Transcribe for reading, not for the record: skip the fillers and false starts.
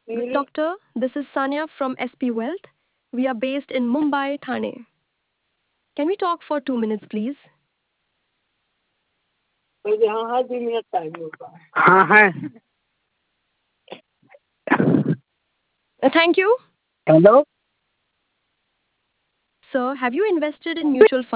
Doctor, this is Sanya from SP Wealth. We are based in Mumbai, Thane. Can we talk for 2 minutes, please? हाँ है. Thank you. Hello. Sir, have you invested in mutual funds?